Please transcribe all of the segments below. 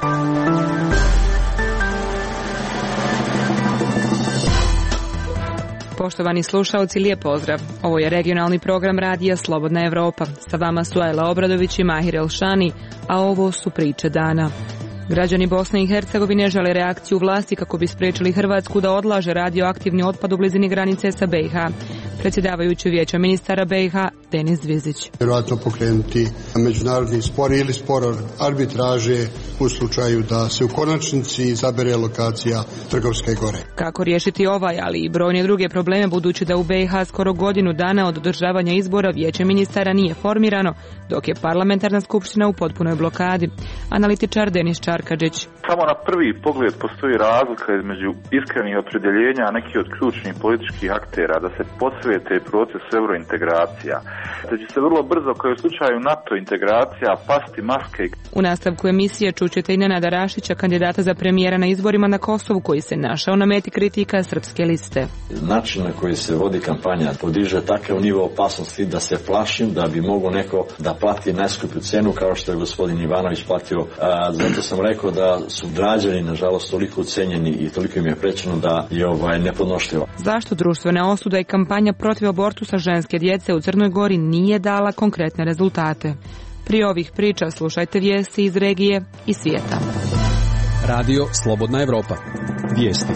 Poštovani slušaoci, lijep pozdrav. Ovo je regionalni program radija Slobodna Evropa. Sa vama su Ajla Obradović i Mahir Elšani, a ovo su priče dana. Građani Bosne i Hercegovine žele reakciju vlasti kako bi spriječili Hrvatsku da odlaže radioaktivni otpad u blizini granice sa BiH. Predsjedavajući Vijeća ministara BiH Denis Dvizić. Vjerojatno pokrenuti međunarodni spor ili spor arbitraže u slučaju da se u konačnici izabere lokacija Trgovske gore. Kako riješiti ovaj, ali i brojne druge probleme, budući da u BiH skoro godinu dana od održavanja izbora Vijeće ministara nije formirano, dok je parlamentarna skupština u potpunoj blokadi. Analitičar Denis Čarkadžić. Samo na prvi pogled postoji razlika između iskrenih opredjeljenja nekih od ključnih političkih aktera da se posvete procesu eurointegracija. Da će se vrlo brzo, kao u slučaju NATO integracija, pasti maske. U nastavku emisije čućete i Nenada Rašića, kandidata za premijera na izborima na Kosovu, koji se našao na meti kritika Srpske liste. Način na koji se vodi kampanja podiže takav nivo opasnosti da se plašim da bi mogao neko da plati najskuplju cenu kao što je gospodin Ivanović platio. Zato sam rekao da su građani, nažalost, toliko ucenjeni i toliko im je prećeno da je nepodnošljivo. Zašto društvena osuda i kampanja protiv abortusa ženske djece u Crnoj Gori nije dala konkretne rezultate? Prije ovih priča slušajte vijesti iz regije i svijeta. Radio Slobodna Evropa. Vijesti.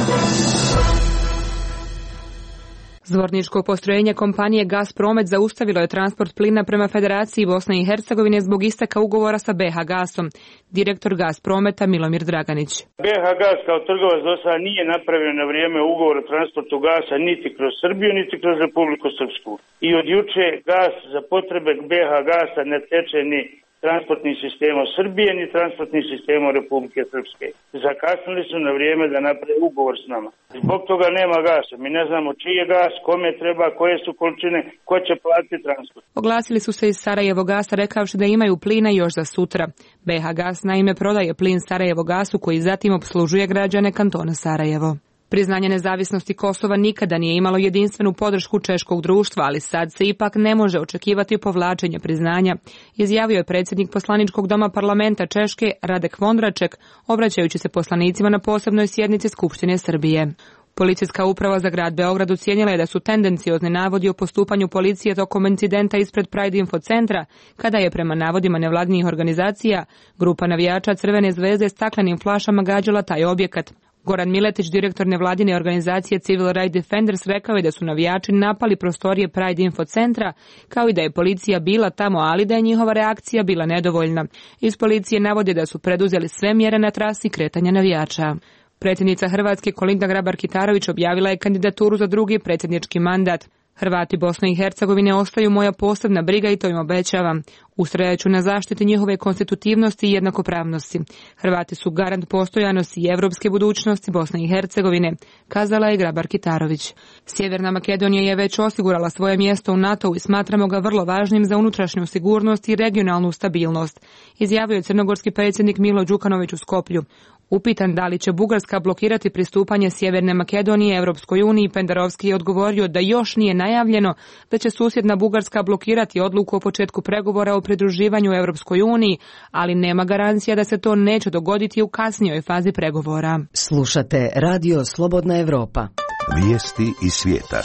Zvorničko postrojenje kompanije Gazpromet zaustavilo je transport plina prema Federaciji Bosne i Hercegovine zbog isteka ugovora sa BiH Gasom. Direktor Gazprometa Milomir Draganić. BiH Gas kao trgovac do sada nije napravio na vrijeme ugovor o transportu gasa niti kroz Srbiju, niti kroz Republiku Srpsku. I od juče gas za potrebe BiH Gasa ne teče ni transportnim sistemom Srbije, ni transportnim sistemom Republike Srpske. Zakasnili su na vrijeme da naprave ugovor s nama. Zbog toga nema gasa. Mi ne znamo čiji je gas, kome treba, koje su količine, ko će platiti transport. Oglasili su se iz Sarajevo Gasa rekavši da imaju plina još za sutra. BiH Gas naime prodaje plin Sarajevo Gasu, koji zatim opslužuje građane kantona Sarajevo. Priznanje nezavisnosti Kosova nikada nije imalo jedinstvenu podršku češkog društva, ali sad se ipak ne može očekivati povlačenje priznanja, izjavio je predsjednik poslaničkog doma parlamenta Češke Radek Vondraček, obraćajući se poslanicima na posebnoj sjednici Skupštine Srbije. Policijska uprava za grad Beograd ocijenila je da su tendenciozni navodi o postupanju policije tokom incidenta ispred Pride Info centra, kada je prema navodima nevladinih organizacija grupa navijača Crvene zvezde staklenim flašama gađala taj objekat. Goran Miletić, direktor nevladine organizacije Civil Rights Defenders, rekao je da su navijači napali prostorije Pride Info centra, kao i da je policija bila tamo, ali da je njihova reakcija bila nedovoljna. Iz policije navode da su preduzeli sve mjere na trasi kretanja navijača. Predsjednica Hrvatske Kolinda Grabar-Kitarović objavila je kandidaturu za drugi predsjednički mandat. Hrvati Bosne i Hercegovine ostaju moja posebna briga i to im obećavam. Ustrajaću na zaštiti njihove konstitutivnosti i jednakopravnosti. Hrvati su garant postojanosti i evropske budućnosti Bosne i Hercegovine, kazala je Grabar-Kitarović. Sjeverna Makedonija je već osigurala svoje mjesto u NATO-u i smatramo ga vrlo važnim za unutrašnju sigurnost i regionalnu stabilnost, izjavio je crnogorski predsjednik Milo Đukanović u Skoplju. Upitan da li će Bugarska blokirati pristupanje Sjeverne Makedonije Evropskoj uniji, Pendarovski je odgovorio da još nije najavljeno da će susjedna Bugarska blokirati odluku o početku pregovora o pridruživanju Evropskoj uniji, ali nema garancija da se to neće dogoditi u kasnijoj fazi pregovora. Slušate Radio Slobodna Evropa. Vijesti iz svijeta.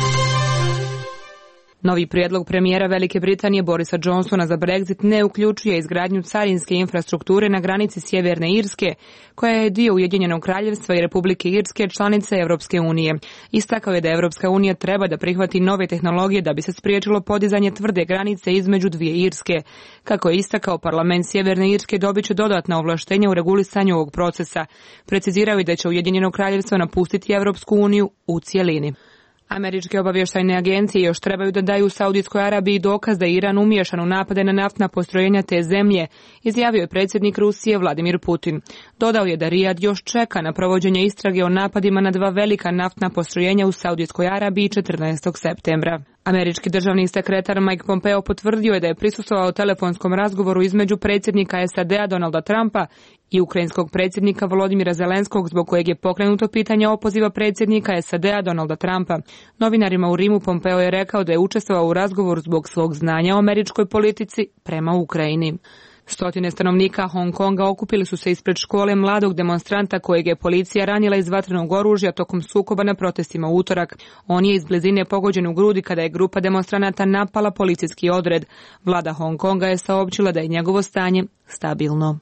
Novi prijedlog premijera Velike Britanije Borisa Johnsona za Brexit ne uključuje izgradnju carinske infrastrukture na granici Sjeverne Irske, koja je dio Ujedinjenog kraljevstva i Republike Irske, članice Evropske unije. Istakao je da Evropska unija treba da prihvati nove tehnologije da bi se spriječilo podizanje tvrde granice između dvije Irske. Kako je istakao, parlament Sjeverne Irske dobit će dodatna ovlaštenja u regulisanju ovog procesa. Precizirao je da će Ujedinjeno kraljevstvo napustiti Evropsku uniju u cijelini. Američke obavještajne agencije još trebaju da daju Saudijskoj Arabiji dokaz da je Iran umiješan u napade na naftna postrojenja te zemlje, izjavio je predsjednik Rusije Vladimir Putin. Dodao je da Rijad još čeka na provođenje istrage o napadima na dva velika naftna postrojenja u Saudijskoj Arabiji 14. septembra. Američki državni sekretar Mike Pompeo potvrdio je da je prisustvovao telefonskom razgovoru između predsjednika SAD-a Donalda Trumpa i ukrajinskog predsjednika Volodimira Zelenskog, zbog kojeg je pokrenuto pitanje opoziva predsjednika SAD-a Donalda Trumpa. Novinarima u Rimu Pompeo je rekao da je učestvovao u razgovoru zbog svog znanja o američkoj politici prema Ukrajini. Stotine stanovnika Hong Konga okupili su se ispred škole mladog demonstranta kojeg je policija ranila iz vatrenog oružja tokom sukoba na protestima u utorak. On je iz blizine pogođen u grudi kada je grupa demonstranata napala policijski odred. Vlada Hong Konga je saopćila da je njegovo stanje stabilno.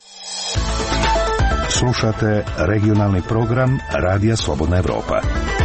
Slušate regionalni program Radija Slobodna Evropa.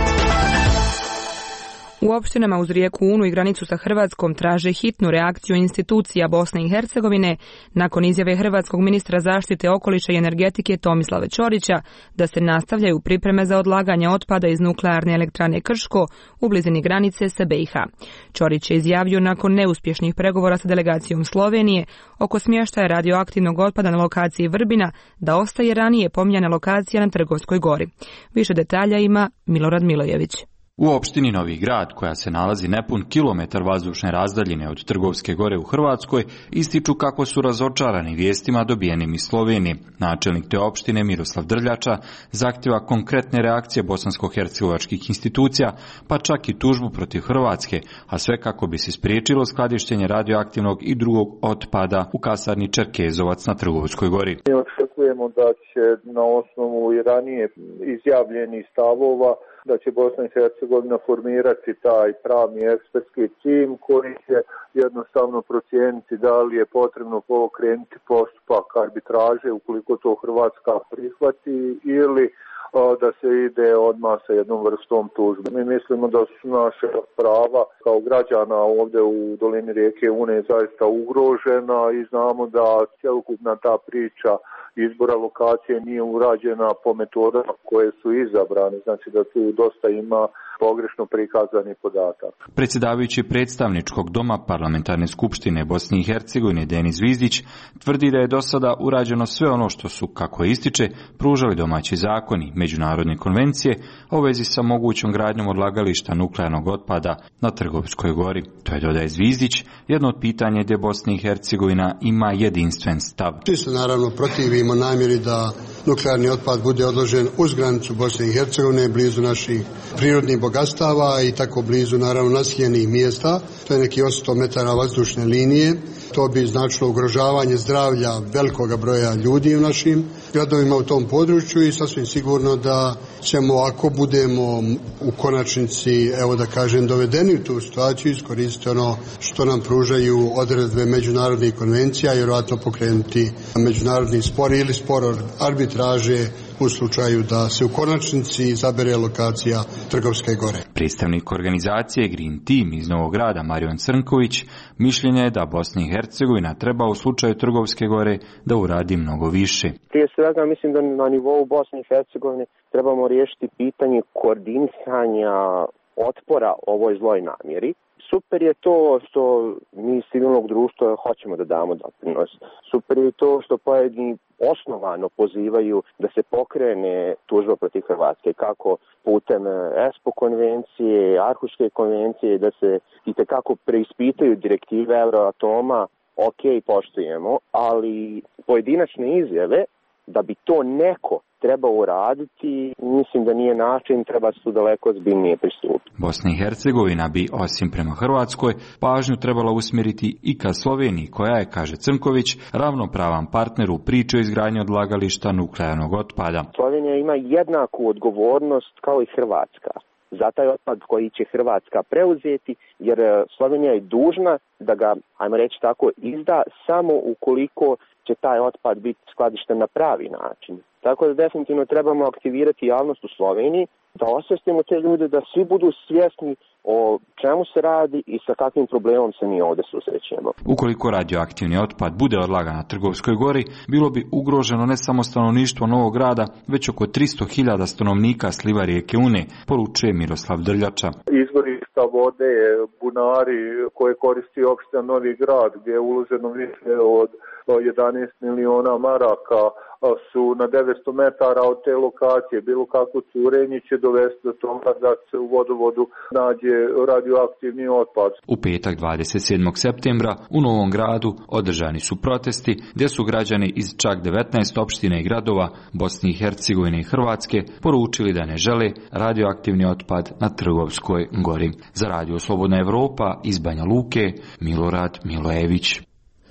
U opštinama uz rijeku Unu i granicu sa Hrvatskom traže hitnu reakciju institucija Bosne i Hercegovine nakon izjave hrvatskog ministra zaštite okoliša i energetike Tomislava Ćorića da se nastavljaju pripreme za odlaganje otpada iz nuklearne elektrane Krško u blizini granice sa BiH. Ćorić je izjavio nakon neuspješnih pregovora sa delegacijom Slovenije oko smještaja radioaktivnog otpada na lokaciji Vrbina da ostaje ranije pominjana lokacija na Trgovskoj gori. Više detalja ima Milorad Milojević. U opštini Novi Grad, koja se nalazi nepun kilometar vazdušne razdaljine od Trgovske gore u Hrvatskoj, ističu kako su razočarani vijestima dobijenim iz Slovenije. Načelnik te opštine Miroslav Drljača zahtjeva konkretne reakcije bosansko-hercegovačkih institucija, pa čak i tužbu protiv Hrvatske, a sve kako bi se spriječilo skladištenje radioaktivnog i drugog otpada u kasarni Čerkezovac na Trgovskoj gori. Očekujemo da će na osnovu i ranije izjavljenih stavova da će Bosna i Hercegovina formirati taj pravni ekspertski tim koji će jednostavno procijeniti da li je potrebno pokrenuti postupak arbitraže ukoliko to Hrvatska prihvati ili da se ide odmah sa jednom vrstom tužbe. Mi mislimo da su naše prava kao građana ovdje u dolini rijeke Une zaista ugrožena i znamo da cjelokupna ta priča izbora lokacije nije urađena po metodama koje su izabrane, znači da tu dosta ima pogrešno prikazani podatak. Predsjedavajući predstavničkog doma Parlamentarne skupštine Bosne i Hercegovine Denis Zvizdić tvrdi da je do sada urađeno sve ono što su, kako ističe, pružali domaći zakoni, međunarodne konvencije, a u vezi sa mogućom gradnjom odlagališta nuklearnog otpada na Trgovskoj gori. To je, dodaje Zvizdić, jedno od pitanja gdje Bosna i Hercegovina ima jedinstven stav. Mi se naravno protivimo namjeri da nuklearni otpad bude odložen uz granicu Bosne i Hercegovine, blizu naših prirodnih bogatstava i tako blizu naravno naseljenih mjesta. To je neki 800 metara vazdušne linije. To bi značilo ugrožavanje zdravlja velikoga broja ljudi u našim gradovima u tom području i sasvim sigurno da ćemo, ako budemo u konačnici, evo da kažem, dovedeni u tu situaciju, iskoristiti ono što nam pružaju odredbe međunarodnih konvencija i vjerojatno pokrenuti međunarodni spor ili spor arbitraže u slučaju da se u konačnici izabere lokacija Trgovske gore. Predstavnik organizacije Green Team iz Novog Grada Marion Crnković mišljenja je da Bosna i Hercegovina treba u slučaju Trgovske gore da uradi mnogo više. Prije svega mislim da na nivou Bosne i Hercegovine trebamo riješiti pitanje koordinisanja otpora ovoj zloj namjeri. Super je to što mi iz civilnog društva hoćemo da damo doprinos. Super je to što pojedini osnovano pozivaju da se pokrene tužba protiv Hrvatske, kako putem ESPO konvencije, Arhuške konvencije, da se itekako preispitaju direktive Euroatoma. Ok, poštujemo, ali pojedinačne izjave da bi to neko trebao uraditi, mislim da nije način, treba se tu daleko ozbiljnije pristupiti. Bosna i Hercegovina bi, osim prema Hrvatskoj, pažnju trebala usmjeriti i ka Sloveniji, koja je, kaže Crnković, ravnopravan partner u priči o izgradnji odlagališta nuklearnog otpada. Slovenija ima jednaku odgovornost kao i Hrvatska za taj otpad koji će Hrvatska preuzeti, jer Slovenija je dužna da ga, ajmo reći tako, izda samo ukoliko će taj otpad biti skladišten na pravi način. Tako da definitivno trebamo aktivirati javnost u Sloveniji, da osvijestimo te ljude, da svi budu svjesni o čemu se radi i sa kakvim problemom se mi ovdje susrećemo. Ukoliko radioaktivni otpad bude odlagan na Trgovskoj gori, bilo bi ugroženo ne samo stanovništvo Novog Grada, već oko 300.000 stanovnika sliva rijeke Une, poručuje Miroslav Drljača. Izvorišta vode, bunari koje koristi opština Novi Grad, gdje je uloženo više od 11 miliona maraka, su na 900 metara od te lokacije. Bilo kako curenje će dovesti do toga da se u vodovodu nađe radioaktivni otpad. U petak 27. septembra u Novom Gradu održani su protesti gdje su građani iz čak 19 opština i gradova Bosne i Hercegovine i Hrvatske poručili da ne žele radioaktivni otpad na Trgovskoj gori. Za Radio Slobodna Evropa iz Banja Luke, Milorad Milojević.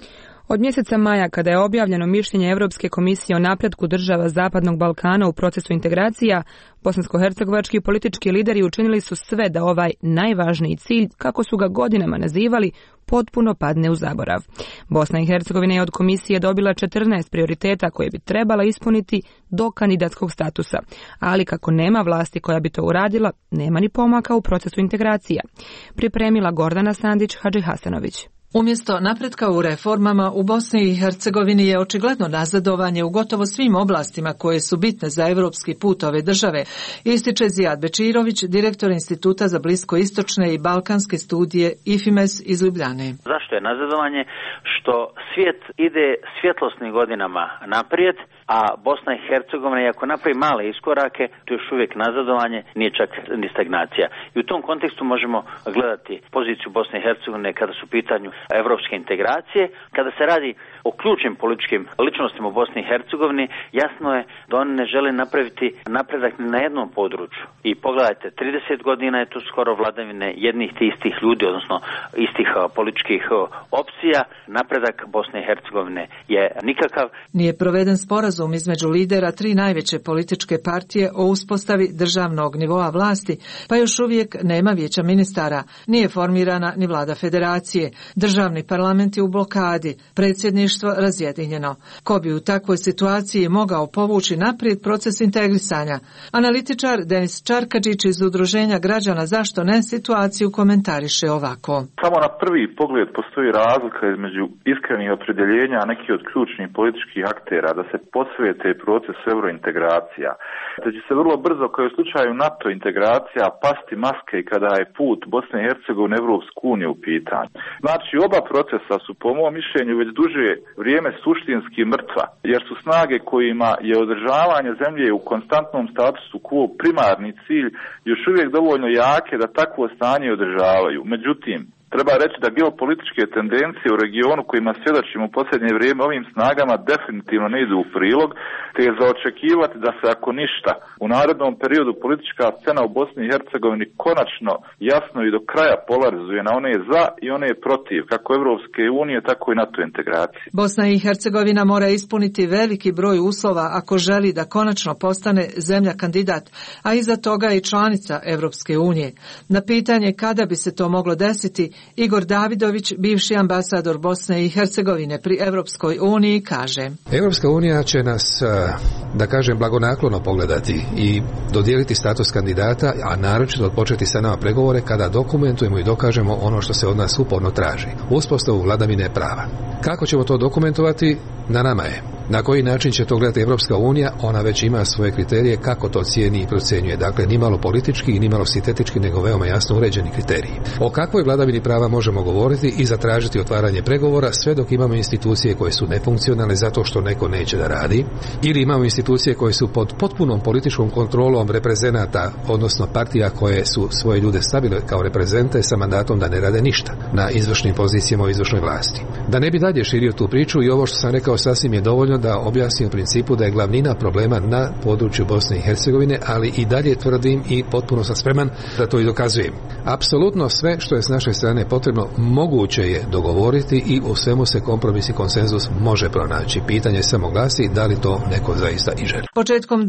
Od mjeseca maja, kada je objavljeno mišljenje Europske komisije o napretku država Zapadnog Balkana u procesu integracija, bosansko-hercegovački politički lideri učinili su sve da ovaj najvažniji cilj, kako su ga godinama nazivali, potpuno padne u zaborav. Bosna i Hercegovina je od komisije dobila 14 prioriteta koje bi trebala ispuniti do kandidatskog statusa, ali kako nema vlasti koja bi to uradila, nema ni pomaka u procesu integracija. Pripremila Gordana Sandić-Hadžihasanović. Umjesto napretka u reformama, u Bosni i Hercegovini je očigledno nazadovanje u gotovo svim oblastima koje su bitne za evropski put ove države, ističe Zijad Bečirović, direktor Instituta za bliskoistočne i balkanske studije IFIMES iz Ljubljane. Zašto je nazadovanje? Što svijet ide svjetlosnim godinama naprijed, a Bosna i Hercegovina, iako napravi male iskorake, to je još uvijek nazadovanje, nije čak ni stagnacija. I u tom kontekstu možemo gledati poziciju Bosne i Hercegovine kada su u pitanju evropske integracije. Kada se radi o ključnim političkim ličnostima u Bosni i Hercegovini, jasno je da oni ne žele napraviti napredak ni na jednom području. I pogledajte, 30 godina je tu skoro vladavine jednih te istih ljudi, odnosno istih političkih opcija. Napredak Bosne i Hercegovine je nikakav. Nije proveden sporazum između lidera 3 najveće političke partije o uspostavi državnog nivoa vlasti, pa još uvijek nema vijeća ministara. Nije formirana ni vlada federacije. Državni parlament je u blokadi, predsjedništvo razjedinjeno. Ko bi u takvoj situaciji mogao povući naprijed proces integrisanja? Analitičar Denis Čarkadžić iz Udruženja građana Zašto ne situaciju komentariše ovako. Samo na prvi pogled postoji razlika između iskrenih opredjeljenja nekih od ključnih političkih aktera da se posvete procesu eurointegracija. Da će se vrlo brzo, kao u slučaju NATO integracija, pasti maske kada je put Bosne i Hercegovine u Evropsku uniju u pitanju. Znači, oba procesa su po mom mišljenju već duže vrijeme suštinski mrtva, jer su snage kojima je održavanje zemlje u konstantnom statusu quo primarni cilj još uvijek dovoljno jake da takvo stanje održavaju. Međutim, treba reći da geopolitičke tendencije u regionu kojima svjedočimo u posljednje vrijeme ovim snagama definitivno ne idu u prilog, te je za očekivati da se ako ništa u narednom periodu politička scena u Bosni i Hercegovini konačno jasno i do kraja polarizuje na one za i one protiv, kako Evropske unije, tako i NATO integracije. Bosna i Hercegovina mora ispuniti veliki broj uslova ako želi da konačno postane zemlja kandidat, a iza toga i članica Evropske unije. Na pitanje kada bi se to moglo desiti, Igor Davidović, bivši ambasador Bosne i Hercegovine pri Evropskoj uniji, kaže: Evropska unija će nas, da kažem, blagonaklono pogledati i dodijeliti status kandidata, a naročito odpočeti sa nama pregovore kada dokumentujemo i dokažemo ono što se od nas uporno traži, uspostavu vladavine prava. Kako ćemo to dokumentovati? Na nama je. Na koji način će to gledati Evropska unija? Ona već ima svoje kriterije kako to cijeni i procjenjuje. Dakle, ni malo politički i ni malo sintetički, nego veoma jasno uređeni kriteriji. O kakvoj vladavini prava možemo govoriti i zatražiti otvaranje pregovora sve dok imamo institucije koje su nefunkcionalne zato što neko neće da radi, ili imamo institucije koje su pod potpunom političkom kontrolom reprezenata, odnosno partija koje su svoje ljude stavile kao reprezente sa mandatom da ne rade ništa na izvršnim pozicijama u izvršnoj vlasti. Da ne bi dalje širio tu priču, i ovo što sam rekao sasvim je dovoljno da objasnim u principu da je glavnina problema na području Bosne i Hercegovine, ali i dalje tvrdim i potpuno sam spreman da to i dokazujem. Apsolutno sve što je s naše strane potrebno moguće je dogovoriti i u svemu se kompromis i konsenzus može pronaći. Pitanje samo glasi da li to neko zaista i želi. Početkom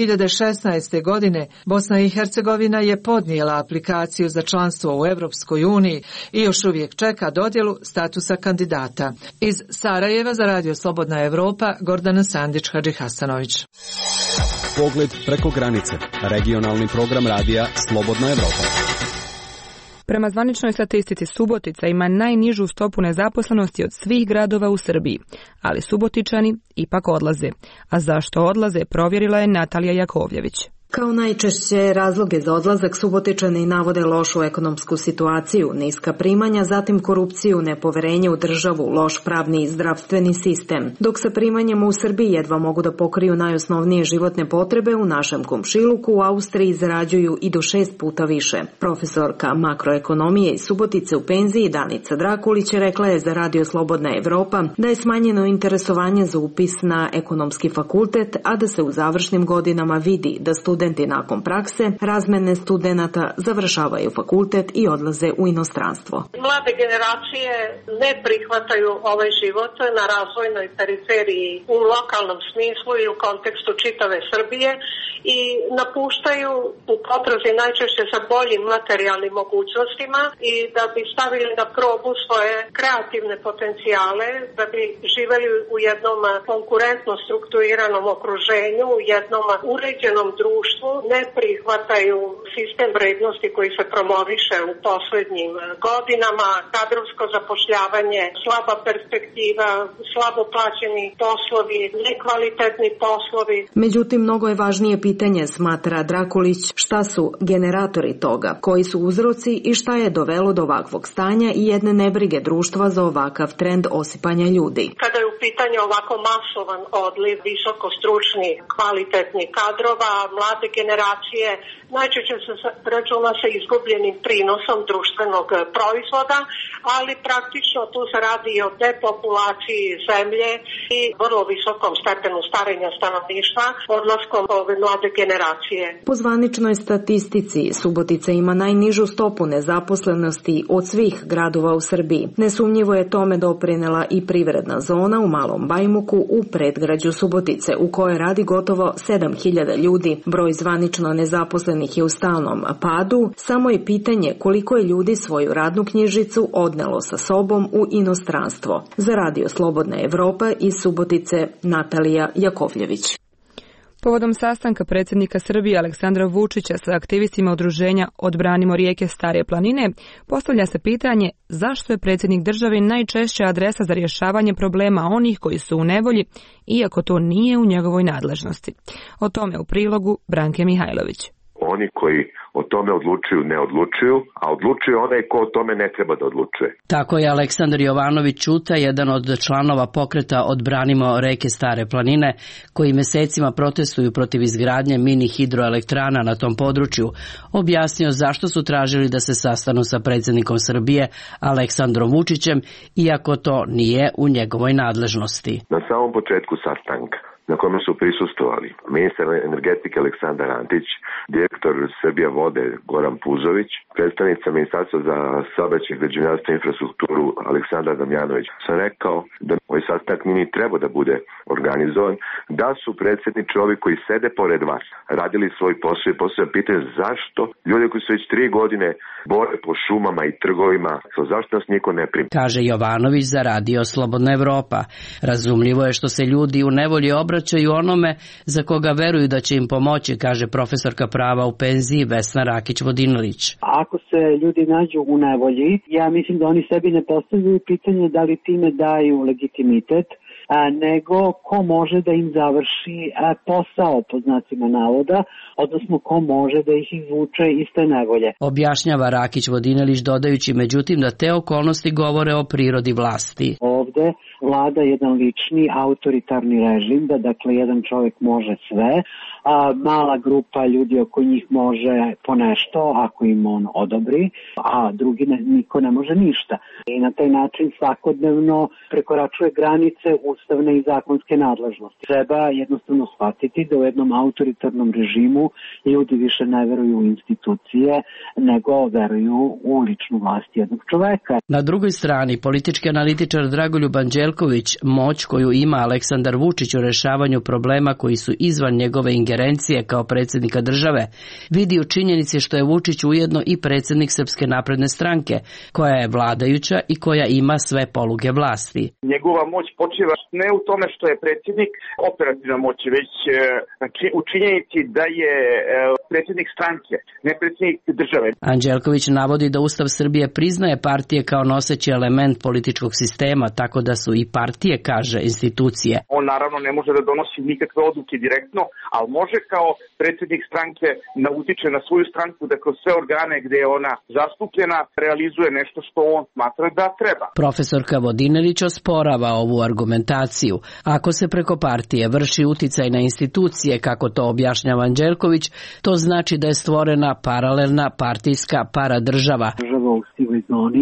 2016. godine Bosna i Hercegovina je podnijela aplikaciju za članstvo u Evropskoj uniji i još uvijek čeka dodjelu statusa kandidata. Iz Sarajeva za Radio Slobodna Evropa, Gordana Sandić-Hadžihasanović. Pogled preko granice. Regionalni program radija Slobodna Evropa. Prema zvaničnoj statistici, Subotica ima najnižu stopu nezaposlenosti od svih gradova u Srbiji, ali Subotičani ipak odlaze. A zašto odlaze, provjerila je Natalija Jakovljević. Kao najčešće razloge za odlazak Subotičani navode lošu ekonomsku situaciju, niska primanja, zatim korupciju, nepoverenje u državu, loš pravni i zdravstveni sistem. Dok sa primanjima u Srbiji jedva mogu da pokriju najosnovnije životne potrebe, u našem komšiluku u Austriji zarađuju i do 6 puta više. Profesorka makroekonomije iz Subotice u penziji Danica Drakulić rekla je za Radio Slobodna Evropa da je smanjeno interesovanje za upis na ekonomski fakultet, a da se u završnim godinama vidi da studenti studenti nakon prakse, razmene studenata završavaju fakultet i odlaze u inostranstvo. Mlade generacije ne prihvataju ovaj život na razvojnoj periferiji u lokalnom smislu i u kontekstu čitave Srbije i napuštaju u potrazi najčešće sa boljim materijalnim mogućnostima i da bi stavili na probu svoje kreativne potencijale, da bi živeli u jednom konkurentno strukturiranom okruženju, u jednom uređenom društvu, ne prihvataju sistem vrednosti koji se promoviše u poslednjim godinama, kadrovsko zapošljavanje, slaba perspektiva, slabo plaćeni poslovi, nekvalitetni poslovi. Međutim, mnogo je važnije pitanje, smatra Drakulić, šta su generatori toga, koji su uzroci i šta je dovelo do ovakvog stanja i jedne nebrige društva za ovakav trend osipanja ljudi. Kada je u pitanju ovako masovan odliv visoko stručnih, kvalitetnih kadrova, mlade generacije, najčešće se računa sa izgubljenim prinosom društvenog proizvoda, ali praktično tu se radi i o depopulaciji zemlje i vrlo visokom stepenu starenja stanovništva odlaskom ove mlade generacije. Po zvaničnoj statistici, Subotica ima najnižu stopu nezaposlenosti od svih gradova u Srbiji. Nesumnjivo je tome doprinela i privredna zona u Malom Bajmuku u predgrađu Subotice, u kojoj radi gotovo 7.000 ljudi. Broj zvanično nezaposlenih je u stalnom padu, samo je pitanje koliko je ljudi svoju radnu knjižicu odnelo sa sobom u inostranstvo. Za Radio Slobodna Evropa iz Subotice, Natalija Jakovljević. Povodom sastanka predsjednika Srbije Aleksandra Vučića sa aktivistima udruženja Odbranimo rijeke Stare planine, postavlja se pitanje zašto je predsjednik države najčešća adresa za rješavanje problema onih koji su u nevolji, iako to nije u njegovoj nadležnosti. O tome u prilogu Branke Mihajlović. Oni koji o tome odlučuju ne odlučuju, a odlučuje onaj ko o tome ne treba da odlučuje. Tako je Aleksandar Jovanović Ćuta, jedan od članova pokreta Odbranimo reke Stare planine, koji mesecima protestuju protiv izgradnje mini hidroelektrana na tom području, objasnio zašto su tražili da se sastanu sa predsjednikom Srbije Aleksandrom Vučićem, iako to nije u njegovoj nadležnosti. Na samom početku sastanka, na kome su prisustvovali ministar energetike Aleksandar Antić, direktor Srbija vode Goran Puzović, predstavnica ministarstva za saobraćaj, građevinarstvo i infrastrukturu Aleksandar Damjanović. Sam rekao da ovaj sastanak ni treba da bude organizovan, da su predsjednici ovi koji sede pored vas radili svoj posao i postavljam pitanje zašto ljudi koji su već 3 godine bore po šumama i trgovima, zašto nas niko ne primi. Kaže Jovanović za Radio Slobodna Evropa. Razumljivo je što se ljudi u nevolji obraćaju onome za koga veruju da će im pomoći, kaže profesorka prava u penziji Vesna Rakić-Vodinilić. Ako se ljudi nađu u nevolji, ja mislim da oni sebi ne postavljaju pitanje da li time daju legitimitet, nego ko može da im završi posao, po znacima navoda, odnosno ko može da ih izvuče iz te nevolje. Objašnjava Rakić-Vodinilić dodajući međutim da te okolnosti govore o prirodi vlasti. Ovde vlada jedan lični autoritarni režim, da dakle jedan čovjek može sve, a mala grupa ljudi oko njih može po nešto ako im on odobri, a drugi niko ne može ništa. I na taj način svakodnevno prekoračuje granice ustavne i zakonske nadležnosti. Treba jednostavno shvatiti da u jednom autoritarnom režimu ljudi više ne veruju u institucije, nego veruju u ličnu vlast jednog čoveka. Na drugoj strani, politički analitičar Dragoljub Anđelković moć koju ima Aleksandar Vučić u rešavanju problema koji su izvan njegove ingerencije kao predsjednika države, vidi u činjenici što je Vučić ujedno i predsjednik Srpske napredne stranke, koja je vladajuća i koja ima sve poluge vlasti. Njegova moć počiva ne u tome što je predsjednik operativna moć, već u činjenici da je predsjednik stranke, ne predsjednik države. Anđelković navodi da Ustav Srbije priznaje partije kao noseći element političkog sistema, tako da su i partije, kaže, institucije. On naravno ne može da donosi nikakve odluke direktno, ali može kao predsjednik stranke da utiče na svoju stranku da kroz sve organe gdje je ona zastupljena realizuje nešto što on smatra da treba. Profesorka Vodinelić osporava ovu argumentaciju. Ako se preko partije vrši uticaj na institucije, kako to objašnjava Anđelković, to znači da je stvorena paralelna partijska paradržava. Država u sivoj zoni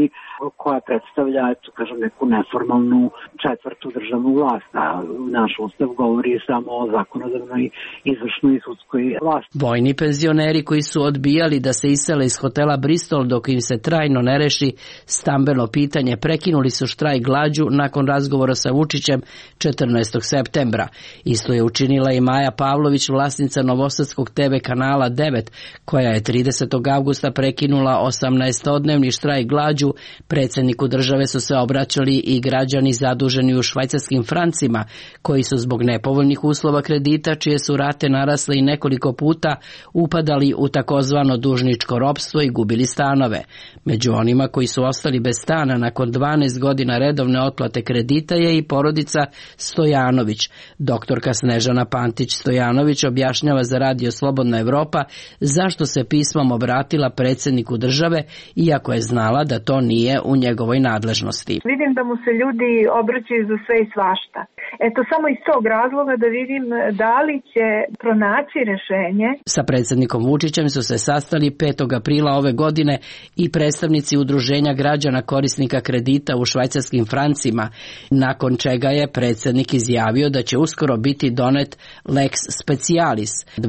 koja predstavlja, kažem, neku neformalnu četvrtu državnu vlast, a naš ustav govori samo o zakonodavnoj, izvršnoj i sudskoj vlasti. Vojni penzioneri koji su odbijali da se isele iz hotela Bristol dok im se trajno ne reši stambeno pitanje, prekinuli su štrajk glađu nakon razgovora sa Vučićem 14. septembra. Isto je učinila i Maja Pavlović, vlasnica novosadskog TV kanala 9, koja je 30. avgusta prekinula 18-dnevni štrajk glađu. Predsjedniku države su se obraćali i građani zaduženi u švajcarskim francima, koji su zbog nepovoljnih uslova kredita, čije su rate narasle i nekoliko puta, upadali u takozvano dužničko ropstvo i gubili stanove. Među onima koji su ostali bez stana nakon 12 godina redovne otplate kredita je i porodica Stojanović. Doktorka Snežana Pantić-Stojanović objašnjava za Radio Slobodna Evropa zašto se pismom obratila predsjedniku države, iako je znala da to nije u njegovoj nadležnosti. Vidim da mu se ljudi obraćaju za sve i svašta. Eto, samo iz tog razloga da vidim da li će pronaći rješenje. Sa predsjednikom Vučićem su se sastali 5. aprila ove godine i predstavnici udruženja građana korisnika kredita u švajcarskim francima, nakon čega je predsjednik izjavio da će uskoro biti donet lex specialis.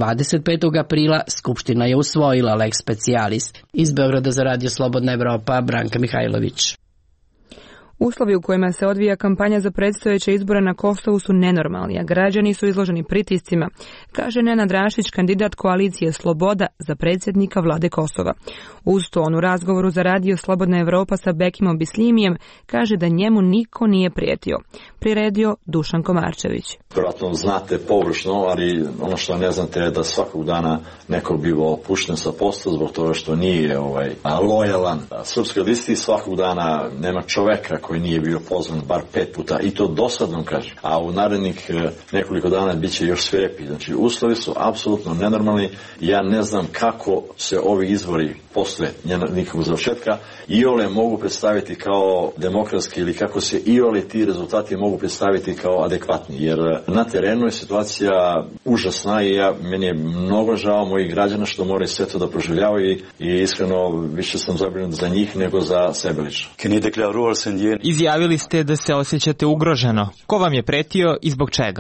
25. aprila Skupština je usvojila lex specialis. Iz Beograda za Radio Slobodna Evropa, Branka Mihajlović. Uslovi u kojima se odvija kampanja za predstojeće izbore na Kosovu su nenormalni, a građani su izloženi pritiscima, kaže Nenad Rašić, kandidat koalicije Sloboda za predsjednika vlade Kosova. Uz to on u razgovoru za Radio Slobodna Evropa sa Bekimom Bislimijem kaže da njemu niko nije prijetio. Priredio Dušan Komarčević. Vjerojatno znate površno, ali ono što ne znate je da svakog dana neko biva opušten sa posla zbog toga što nije lojalan srpskoj listi. Svakog dana nema čoveka koji nije bio pozvan bar 5 puta, i to dosadno kažem. A u narednih nekoliko dana bit će još svirepi. Znači, uslovi su apsolutno nenormalni. Ja ne znam kako se ovi izbori posle nikakvog završetka iole mogu predstaviti kao demokratski ili kako se iole ti rezultati mogu predstaviti kao adekvatni. Jer na terenu je situacija užasna i meni je mnogo žao mojih građana što moraju sve to da proživljavaju i iskreno više sam zabrinut za njih nego za sebe lično. Izjavili ste da se osjećate ugroženo. Ko vam je pretio i zbog čega?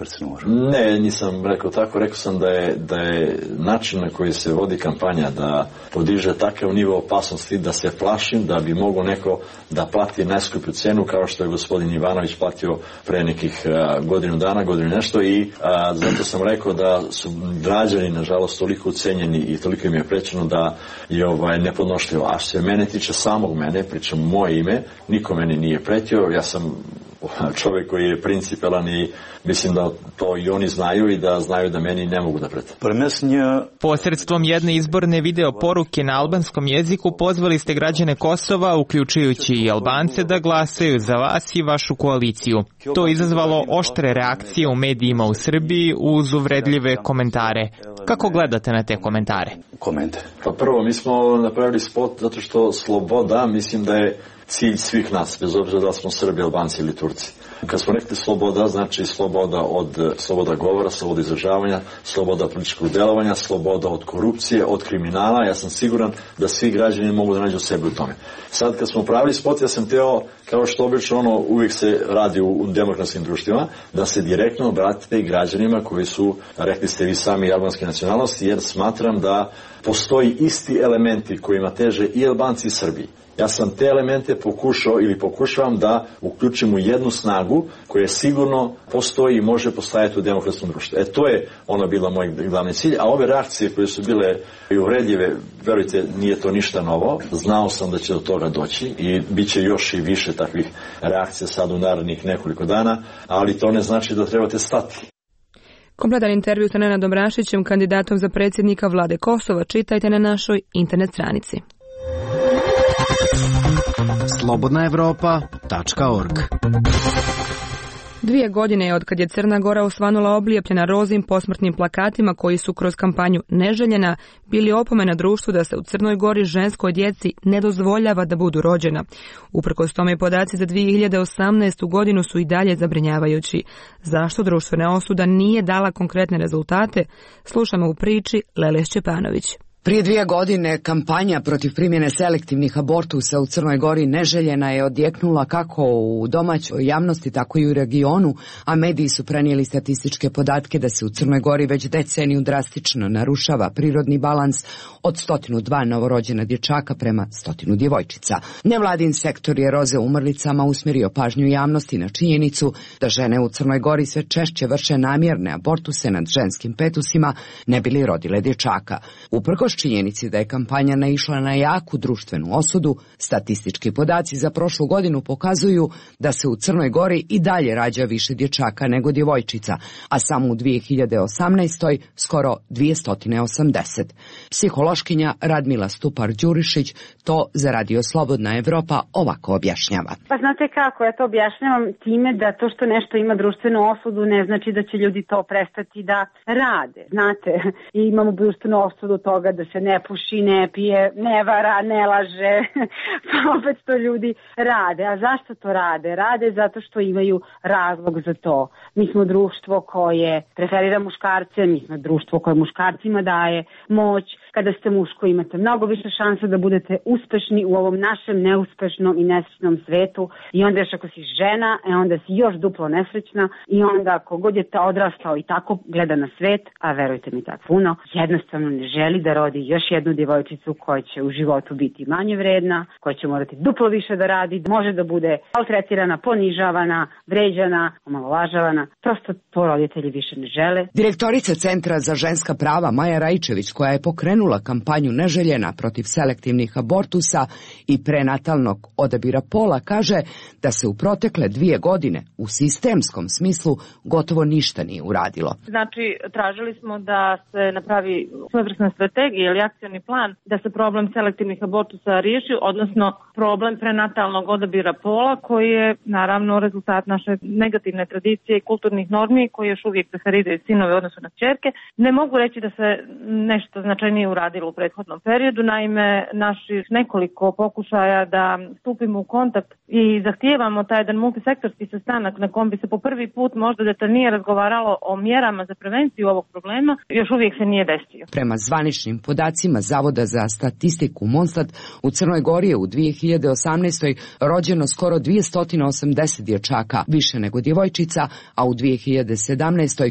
Ne, nisam rekao tako. Rekao sam da je način na koji se vodi kampanja da podiže takav nivo opasnosti da se plašim da bi mogao neko da plati najskuplju cenu kao što je gospodin Ivanović platio pre nekih godinu dana, godinu nešto, i zato sam rekao da su građani nažalost toliko ucenjeni i toliko im je prećeno da je nepodnošljivo. A što se mene tiče samog mene, pričam moje ime, niko meni nije pretio, ja sam čovjek koji je principalan i mislim da to i oni znaju i da znaju da meni ne mogu da prete. Posredstvom jedne izborne video poruke na albanskom jeziku pozvali ste građane Kosova, uključujući i Albance, da glasaju za vas i vašu koaliciju. To je izazvalo oštre reakcije u medijima u Srbiji uz uvredljive komentare. Kako gledate na te komentare? Pa prvo, mi smo napravili spot zato što sloboda, mislim da je cilj svih nas, bez obzira da smo Srbi, Albanci ili Turci. Kad smo rekli sloboda, znači sloboda govora, sloboda izražavanja, sloboda političkog delovanja, sloboda od korupcije, od kriminala. Ja sam siguran da svi građani mogu da nađu sebe u tome. Sad kad smo pravili spot, ja sam teo, kao što obično uvijek se radi u demokratskim društvima, da se direktno obratite i građanima koji su, rekli ste vi sami, albanske nacionalnosti, jer smatram da postoji isti elementi kojima teže i Albanci i Srbiji. Ja sam te elemente pokušavam da uključim u jednu snagu koja sigurno postoji i može postajati u demokratskom društvu. To je bilo moj glavni cilj, a ove reakcije koje su bile i uvredljive, verujte, nije to ništa novo. Znao sam da će do toga doći i bit će još i više takvih reakcija sad u narednih nekoliko dana, ali to ne znači da trebate stati. Kompletan intervju sa Nenadom Rašićem, kandidatom za predsjednika vlade Kosova, čitajte na našoj internet stranici. slobodnaevropa.org 2 godine je od kad je Crna Gora osvanula oblijepljena rozim posmrtnim plakatima koji su kroz kampanju Neželjena bili opomena društvu da se u Crnoj Gori ženskoj djeci ne dozvoljava da budu rođena. Uprkos tome podaci za 2018. godinu su i dalje zabrinjavajući. Zašto društvena osuda nije dala konkretne rezultate? Slušamo u priči Lele Šćepanović. Prije 2 godine kampanja protiv primjene selektivnih abortusa u Crnoj Gori neželjena je odjeknula kako u domaćoj javnosti, tako i u regionu, a mediji su prenijeli statističke podatke da se u Crnoj Gori već deceniju drastično narušava prirodni balans od 102 novorođena dječaka prema 100 djevojčica. Nevladin sektor je Roze Umrlicama usmjerio pažnju javnosti na činjenicu da žene u Crnoj Gori sve češće vrše namjerne abortuse nad ženskim petusima ne bi li rodile dječaka. Uprkos činjenici da je kampanja naišla na jaku društvenu osudu, statistički podaci za prošlu godinu pokazuju da se u Crnoj Gori i dalje rađa više dječaka nego djevojčica, a samo u 2018. skoro 280. Psihološkinja Radmila Stupar-Đurišić to za Radio Slobodna Evropa ovako objašnjava. Pa znate kako, ja to objašnjavam time da to što nešto ima društvenu osudu ne znači da će ljudi to prestati da rade. Znate, imamo društvenu osudu toga da se ne puši, ne pije, ne vara, ne laže, pa opet to ljudi rade. A zašto to rade? Rade zato što imaju razlog za to. Mi smo društvo koje preferira muškarce, mi smo društvo koje muškarcima daje moć. Kada ste muško imate mnogo više šanse da budete uspešni u ovom našem neuspešnom i nesrećnom svetu i onda još ako si žena, onda si još duplo nesrećna i onda ako god je ta odrastao i tako gleda na svet, a verujte mi tako puno, jednostavno ne želi da rodi još jednu djevojčicu koja će u životu biti manje vredna, koja će morati duplo više da radi, može da bude maltretirana, ponižavana, vređana, omalovažavana. Prosto to roditelji više ne žele. Direktorica Centra za ženska prava Maja Rajčević, koja je pokrenula kampanju Neželjena protiv selektivnih abortusa i prenatalnog odabira pola, kaže da se u protekle 2 godine u sistemskom smislu gotovo ništa nije uradilo. Znači, tražili smo da se napravi svojevrsna strategija ili akcioni plan da se problem selektivnih abortusa riješi, odnosno problem prenatalnog odabira pola koji je naravno rezultat naše negativne tradicije i kulturnih normi koji još uvijek preferiraju sinove u odnosu na kćerke. Ne mogu reći da se nešto značajnije uradilo u prethodnom periodu, naime naših nekoliko pokušaja da stupimo u kontakt i zahtijevamo taj jedan multisektorski sastanak na kom bi se po prvi put možda detaljnije razgovaralo o mjerama za prevenciju ovog problema, još uvijek se nije desio. Prema zvaničnim podacima Zavoda za statistiku Monstat, u Crnoj Gori je u 2018. rođeno skoro 280 dječaka, više nego djevojčica, a u 2017.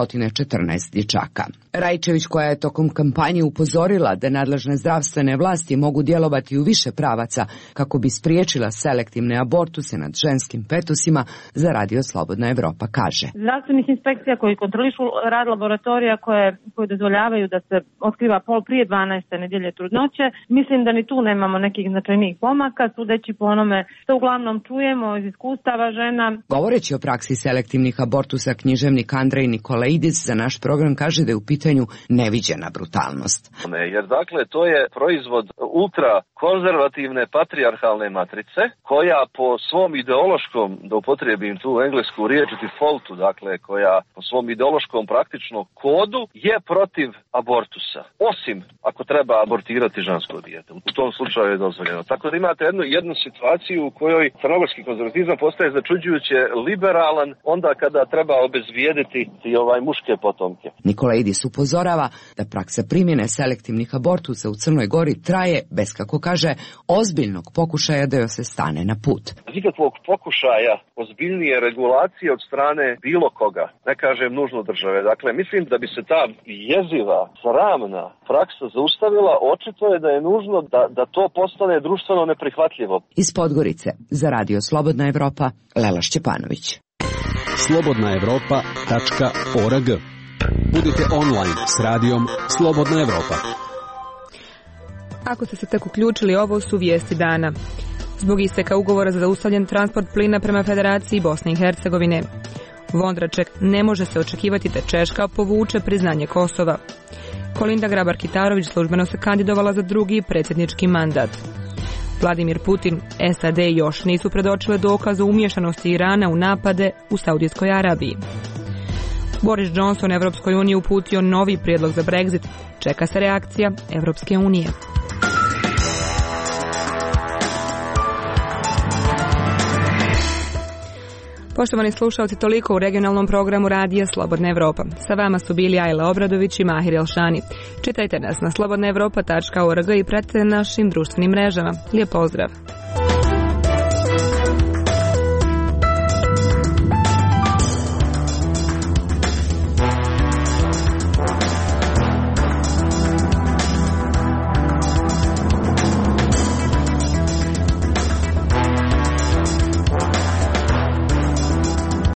314 dječaka. Rajčević, koja je tokom kampanje upozorila da nadležne zdravstvene vlasti mogu djelovati u više pravaca kako bi spriječila selektivne abortuse nad ženskim petusima, za Radio Slobodna Evropa kaže. Zdravstvenih inspekcija koji kontrolišu rad laboratorija koje dozvoljavaju da se otkriva pol prije 12. nedjelje trudnoće, mislim da ni tu nemamo nekih značajnijih pomaka, sudeći po onome što uglavnom čujemo iz iskustava žena. Govoreći o praksi selektivnih abortusa, književnik Andrej Nikolaidis za naš program kaže da je u pitanju neviđena brutalnost. Jer dakle to je proizvod ultra konzervativne patrijarhalne matrice koja po svom ideološkom, da upotrijebim tu englesku riječ defaultu, dakle koja po svom ideološkom praktično kodu je protiv abortusa. Osim ako treba abortirati žensko dijete. U tom slučaju je dozvoljeno. Tako da imate jednu situaciju u kojoj crnogorski konzervatizam postaje začuđujuće liberalan onda kada treba obezvijediti muške potomke. Nikolaidis upozorava da praksa primjene selektivnih abortusa u Crnoj Gori traje bez, kako kaže, ozbiljnog pokušaja da joj se stane na put. Nikakvog pokušaja ozbiljnije regulacije od strane bilo koga, ne kažem nužno države. Dakle, mislim da bi se ta jeziva, sramna praksa zaustavila, očito je da je nužno da to postane društveno neprihvatljivo. Iz Podgorice za Radio Slobodna Evropa, Lela Šćepanović. slobodnaevropa.org. Budite online s radijom Slobodna Evropa. Ako ste se tek uključili, ovo su vijesti dana. Zbog isteka ugovora za zaustavljen transport plina prema Federaciji Bosne i Hercegovine, Vondraček ne može se očekivati da Češka povuče priznanje Kosova. Kolinda Grabar-Kitarović službeno se kandidovala za drugi predsjednički mandat. Vladimir Putin, SAD još nisu predočile dokaze umješanosti Irana u napade u Saudijskoj Arabiji. Boris Johnson Evropskoj uniji uputio novi prijedlog za Brexit. Čeka se reakcija Evropske unije. Poštovani slušalci, toliko u regionalnom programu Radija Slobodna Evropa. Sa vama su bili Ajla Obradović i Mahir Elšani. Čitajte nas na slobodnaevropa.org i pratite našim društvenim mrežama. Lijep pozdrav!